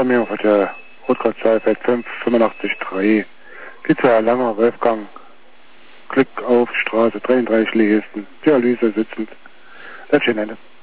mir auf der Rotkraftzahlfeld 585.3. Geht zu Herr Langer, Wolfgang. Glück auf Straße 33 Ligisten. Dialyse sitzend. Das ist schön, Ende.